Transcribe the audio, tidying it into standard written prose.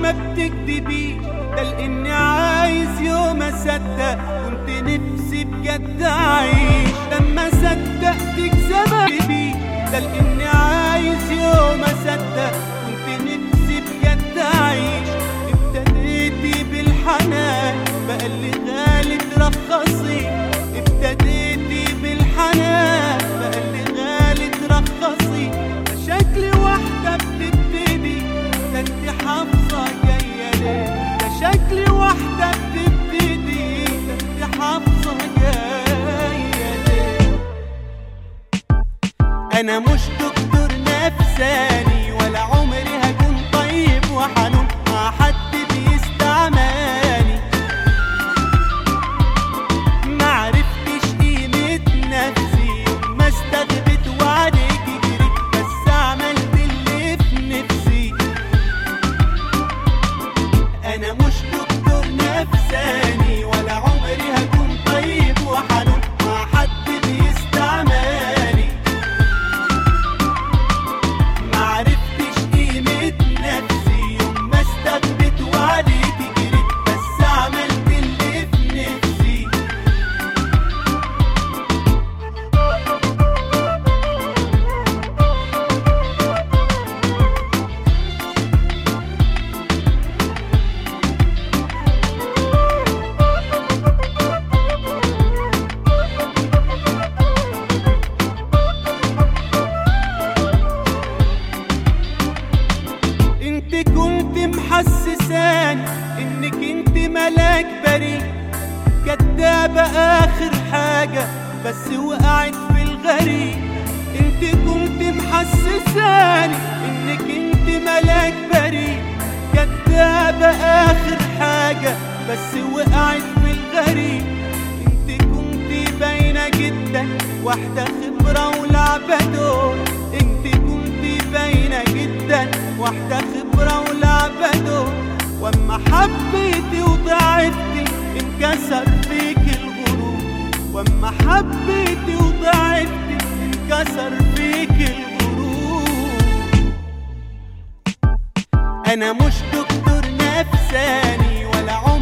ما بتكدبي، ده لاني عايز يوم اصدق كنت نفسي بجد اعيش. لما صدقتك زماني، ده لاني عايز يوم اصدق كنت نفسي بجد اعيش. ابتديتي بالحنان بقى اللي غالي ترخصي، ابتديتي بالحنان بقى اللي غالي ترخصي. شكلي واحدة بتبتدي، ده انت حافظة جاية ليه؟ ده شكلي واحدة بتبتدي، ده انت حافظة جاية ليه؟ انا مش دكتور نفساني، ولا عمري هكون طيب وحنون مع حد بيستعماني. معرفتش قيمة نفسي يوم ما استغبت وعليكي جريت، بس عملت اللي في نفسي. انا مش دكتور نفساني، ولا عمري هكون طيب وحنون مع حد بيستعماني. معرفتش قيمة نفسي يوم ما استغبت وعليكي جريت، بس عملت اللي في نفسي. انت كنت محسساني انك انت ملاك بريء، كدابة اخر حاجة بس وقعت في الغريق. انت كنت محسساني انك انت ملاك بريء، كدابة اخر حاجة بس وقعت في الغريق. انت كنت باينة جدا واحدة خبرة ولعبة دور، انت كنت باينة جدا واحدة خبرة ولعبة دور. واما حبيتي وضعفتي انكسر فيك الغرور، واما حبيتي وضعفتي انكسر فيك الغرور. انا مش دكتور نفساني، ولا